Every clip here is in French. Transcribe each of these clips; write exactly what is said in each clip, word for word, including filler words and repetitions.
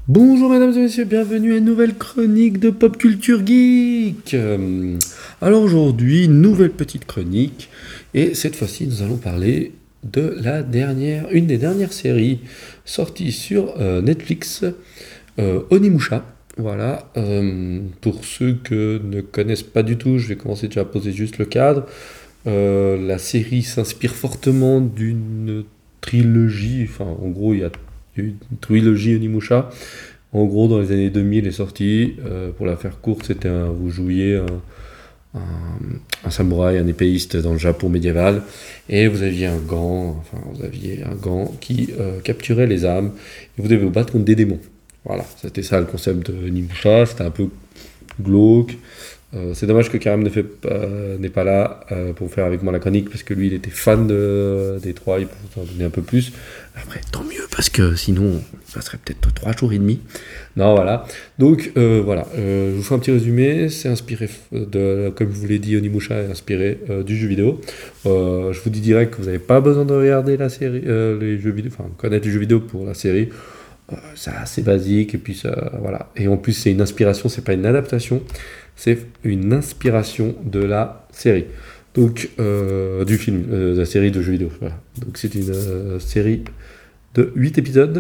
Bonjour mesdames et messieurs, bienvenue à une nouvelle chronique de Pop Culture Geek. Euh, Alors aujourd'hui, nouvelle petite chronique, et cette fois-ci nous allons parler de la dernière, une des dernières séries sorties sur euh, Netflix, euh, Onimusha. Voilà, euh, pour ceux que ne connaissent pas du tout, je vais commencer déjà à poser juste le cadre. Euh, la série s'inspire fortement d'une trilogie, enfin en gros il y a une trilogie Onimusha. En gros, dans les années deux mille est sorti. Euh, pour la faire courte, c'était un, vous jouiez un, un, un samouraï, un épéiste dans le Japon médiéval, et vous aviez un gant, enfin vous aviez un gant qui euh, capturait les âmes, et vous devez vous battre contre des démons. Voilà, c'était ça le concept de Nimusha. C'était un peu glauque. Euh, c'est dommage que Karim ne fait pas- n'est pas là euh, pour faire avec moi la chronique, parce que lui il était fan de, des trois, il peut en donner un peu plus. Après, tant mieux, parce que sinon ça serait peut-être trois jours et demi. Non, voilà. Donc euh, voilà, euh, je vous fais un petit résumé. C'est inspiré de, comme je vous l'ai dit, Onimusha est inspiré euh, du jeu vidéo. Euh, je vous dis direct que vous n'avez pas besoin de regarder la série, euh, les jeux vidéo, enfin connaître les jeux vidéo pour la série. Euh, c'est assez basique, et puis ça, voilà. Et en plus, c'est une inspiration, c'est pas une adaptation, c'est une inspiration de la série. Donc, euh, du film, euh, de la série de jeux vidéo. Voilà. Donc, c'est une euh, série de huit épisodes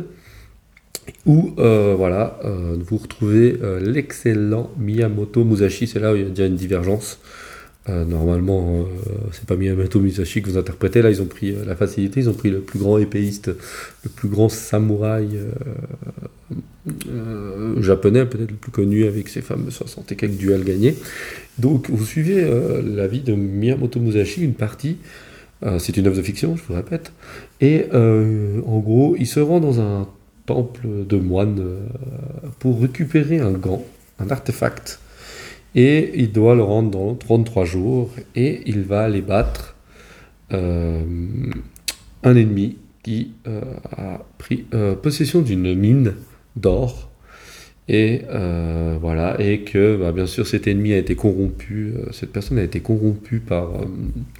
où, euh, voilà, euh, vous retrouvez euh, l'excellent Miyamoto Musashi. C'est là où il y a déjà une divergence. Euh, normalement, euh, c'est pas Miyamoto Musashi que vous interprétez. Là, ils ont pris euh, la facilité, ils ont pris le plus grand épéiste, le plus grand samouraï euh, euh, japonais, peut-être le plus connu, avec ses fameux soixante et quelques duels gagnés. Donc, vous suivez euh, la vie de Miyamoto Musashi, une partie. Euh, c'est une œuvre de fiction, je vous répète. Et euh, en gros, il se rend dans un temple de moines euh, pour récupérer un gant, un artefact, et il doit le rendre dans trente-trois jours, et il va aller battre euh, un ennemi qui euh, a pris euh, possession d'une mine d'or, et euh, voilà, et que bah, bien sûr cet ennemi a été corrompu, euh, cette personne a été corrompue par, euh,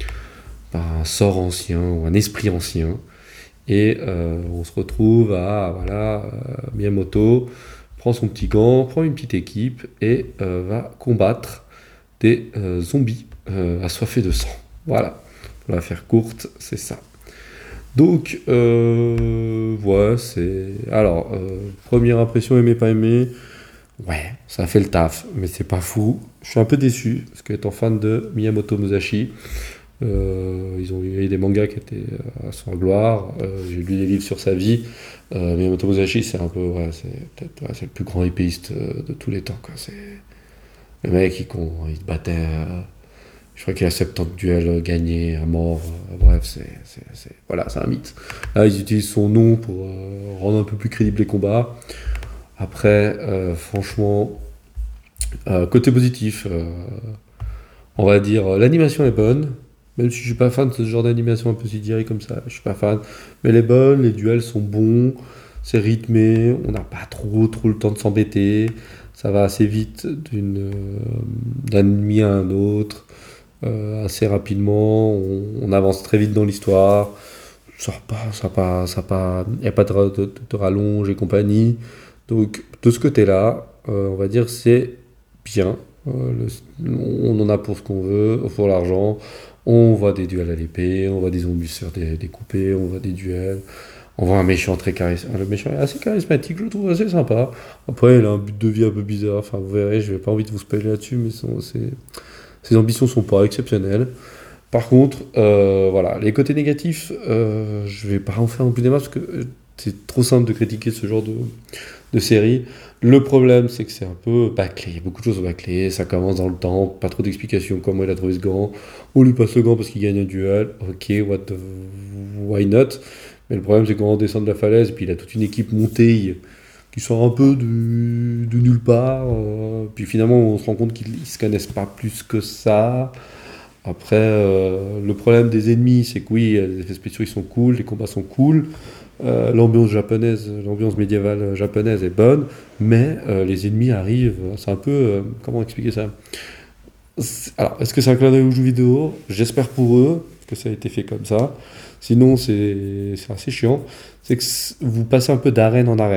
par un sort ancien ou un esprit ancien, et euh, on se retrouve à, voilà, euh, Miyamoto prend son petit gant, prend une petite équipe, et euh, va combattre des euh, zombies euh, assoiffés de sang. Voilà, pour la faire courte, c'est ça. Donc, euh, ouais, c'est... Alors, euh, première impression, aimé, pas aimé, ouais, ça fait le taf, mais c'est pas fou. Je suis un peu déçu, parce qu'étant fan de Miyamoto Musashi, euh, ils ont eu des mangas qui étaient euh, à son gloire. Euh, j'ai lu des livres sur sa vie. Euh, Miyamoto Musashi, c'est un peu, ouais, c'est peut-être, ouais, c'est le plus grand épéiste euh, de tous les temps, quoi. C'est le mec, il, con- il se battait. euh, je crois qu'il a soixante-dix duels gagnés à mort. euh, bref, c'est, c'est, c'est- voilà, c'est un mythe. Là, ils utilisent son nom pour euh, rendre un peu plus crédibles les combats. Après, euh, franchement, euh, côté positif, euh, on va dire, euh, l'animation est bonne. Même si je suis pas fan de ce genre d'animation un peu C G I comme ça, je suis pas fan. Mais elle est bonne, les duels sont bons, c'est rythmé, on n'a pas trop trop le temps de s'embêter. Ça va assez vite d'une, euh, d'un ennemi à un autre, euh, assez rapidement. On, on avance très vite dans l'histoire. Ça pas, ça pas, ça pas, il n'y a pas de, ra- de, de rallonge et compagnie. Donc de ce côté-là, euh, on va dire c'est bien. Euh, le- on en a pour ce qu'on veut, pour l'argent. On voit des duels à l'épée, on voit des zombies se faire dé- découper, on voit des duels. On voit un méchant très charismatique. Le méchant est assez charismatique, je le trouve assez sympa. Après, il a un but de vie un peu bizarre. Enfin, vous verrez, je n'ai pas envie de vous spoiler là-dessus, mais son- ses, ses ambitions sont pas exceptionnelles. Par contre, euh, voilà, les côtés négatifs, euh, je vais pas en faire non plus des masses, parce que euh, c'est trop simple de critiquer ce genre de, de série. Le problème, c'est que c'est un peu bâclé. Il y a beaucoup de choses bâclées. Ça commence dans le temps, pas trop d'explications. Comment il a trouvé ce gant. On lui passe le gant parce qu'il gagne un duel. Ok, what the... why not? Mais le problème, c'est qu'on descend de la falaise, puis il a toute une équipe montée qui sort un peu de, de nulle part. euh, puis finalement, on se rend compte qu'ils se connaissent pas plus que ça. Après, euh, le problème des ennemis, c'est que oui, les effets spéciaux ils sont cool, les combats sont cool, euh, l'ambiance japonaise, l'ambiance médiévale japonaise est bonne, mais euh, les ennemis arrivent, c'est un peu, euh, comment expliquer ça? C'est- Alors, est-ce que c'est un clin d'œil aux jeux vidéo? J'espère pour eux que ça a été fait comme ça. Sinon, c'est c'est assez chiant. C'est que c- vous passez un peu d'arène en arène.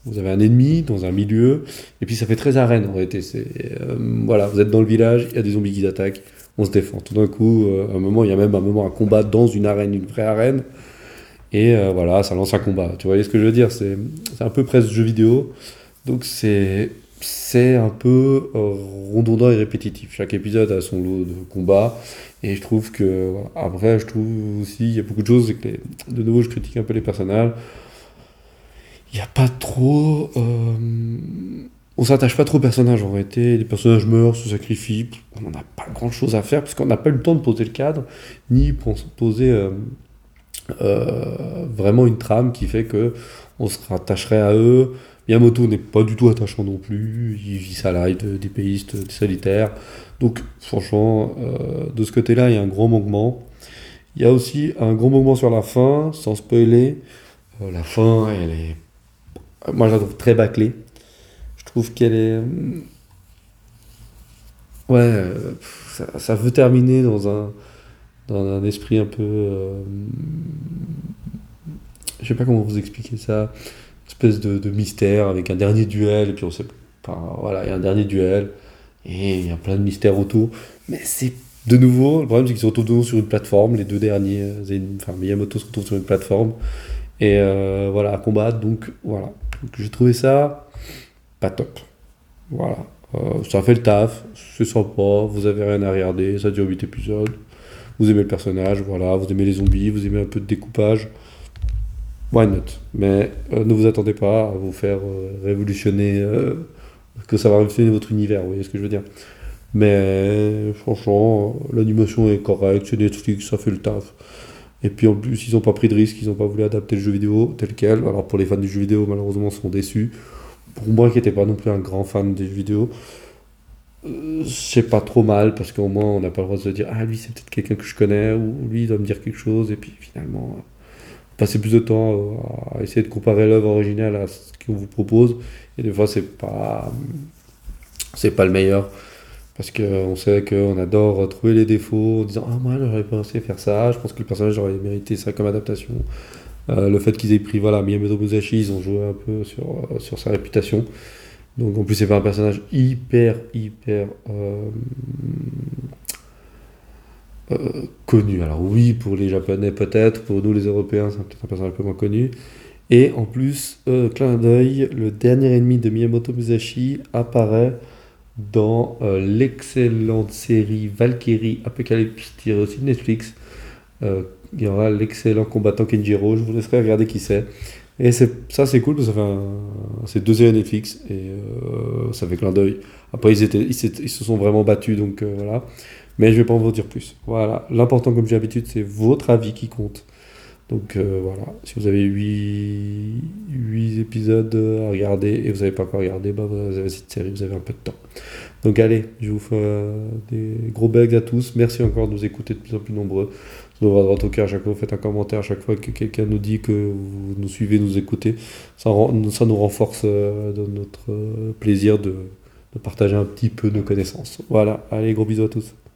Vous avez un ennemi dans un milieu, et puis ça fait très arène en réalité. C'est, euh, voilà, vous êtes dans le village, il y a des zombies qui attaquent, on se défend. Tout d'un coup, euh, à un moment, il y a même un moment un combat dans une arène, une vraie arène, et euh, voilà, ça lance un combat. Tu voyez ce que je veux dire? C'est, c'est un peu presque jeu vidéo, donc c'est, c'est un peu euh, redondant et répétitif. Chaque épisode a son lot de combats, et je trouve que, voilà. Après, je trouve aussi, il y a beaucoup de choses, c'est que les- de nouveau, je critique un peu les personnages. Il n'y a pas trop. euh, on s'attache pas trop aux personnages en réalité. Les personnages meurent, se sacrifient. On n'a pas grand chose à faire parce qu'on n'a pas eu le temps de poser le cadre, ni pour se poser euh, euh, vraiment une trame qui fait que on se rattacherait à eux. Miyamoto n'est pas du tout attachant non plus. Il vit sa life de- d'épéiste, de solitaire. Donc, franchement, euh, de ce côté-là, il y a un gros manquement. Il y a aussi un gros manquement sur la fin, sans spoiler. Euh, la fin, elle est moi, je la trouve très bâclée. Je trouve qu'elle est. Ouais, euh, pff, ça, ça veut terminer dans un, dans un esprit un peu. euh, je sais pas comment vous expliquer ça. Une espèce de, de mystère avec un dernier duel, et puis on sait pas. Voilà, il y a un dernier duel, et il y a plein de mystères autour. Mais c'est. De nouveau, le problème c'est qu'ils se retrouvent de nouveau sur une plateforme, les deux derniers. euh, Zen- Enfin, Miyamoto se retrouve sur une plateforme, et euh, voilà, à combattre. Donc, voilà. Donc, j'ai trouvé ça pas top. Voilà. Euh, ça fait le taf, c'est sympa, vous avez rien à regarder, ça dure huit épisodes. Vous aimez le personnage, voilà, vous aimez les zombies, vous aimez un peu de découpage. Why not? Mais euh, ne vous attendez pas à vous faire euh, révolutionner, euh, que ça va révolutionner votre univers, vous voyez ce que je veux dire. Mais franchement, euh, l'animation est correcte, c'est Netflix, ça fait le taf. Et puis en plus, ils n'ont pas pris de risque, ils n'ont pas voulu adapter le jeu vidéo tel quel. Alors pour les fans du jeu vidéo, malheureusement, sont déçus. Pour moi qui n'étais pas non plus un grand fan des jeux vidéo, euh, c'est pas trop mal parce qu'au moins on n'a pas le droit de se dire ah lui c'est peut-être quelqu'un que je connais ou lui il doit me dire quelque chose et puis finalement euh, passer plus de temps euh, à essayer de comparer l'œuvre originale à ce qu'on vous propose et des fois c'est pas c'est pas le meilleur parce qu'on sait qu'on adore trouver les défauts en disant ah moi j'aurais pensé faire ça, je pense que le personnage aurait mérité ça comme adaptation. Euh, le fait qu'ils aient pris voilà Miyamoto Musashi, ils ont joué un peu sur, euh, sur sa réputation. Donc en plus c'est pas un personnage hyper hyper euh, euh, connu. Alors oui pour les Japonais peut-être, pour nous les Européens c'est peut-être un personnage un peu moins connu. Et en plus, euh, clin d'œil, le dernier ennemi de Miyamoto Musashi apparaît dans euh, l'excellente série Valkyrie Apocalypse tirée aussi de Netflix. Euh, il y aura l'excellent combattant Kenjiro, je vous laisserai regarder qui c'est. Et c'est, ça c'est cool parce que ça fait un- c'est deux séries Netflix et euh, ça fait clin d'œil. Après ils, étaient, ils, s'étaient- ils se sont vraiment battus donc euh, voilà. Mais je vais pas en vous dire plus. Voilà. L'important comme j'ai l'habitude c'est votre avis qui compte. Donc euh, voilà. Si vous avez huit huit épisodes à regarder et vous n'avez pas encore regardé, bah, vous avez cette série, vous avez un peu de temps. Donc allez, je vous fais euh, des gros bugs à tous. Merci encore de nous écouter de plus en plus nombreux. Ça nous va droit au cœur à chaque fois, vous faites un commentaire à chaque fois que quelqu'un nous dit que vous nous suivez, nous écoutez. Ça, rend- ça nous renforce euh, dans notre euh, plaisir de, de partager un petit peu nos connaissances. Voilà, allez, gros bisous à tous.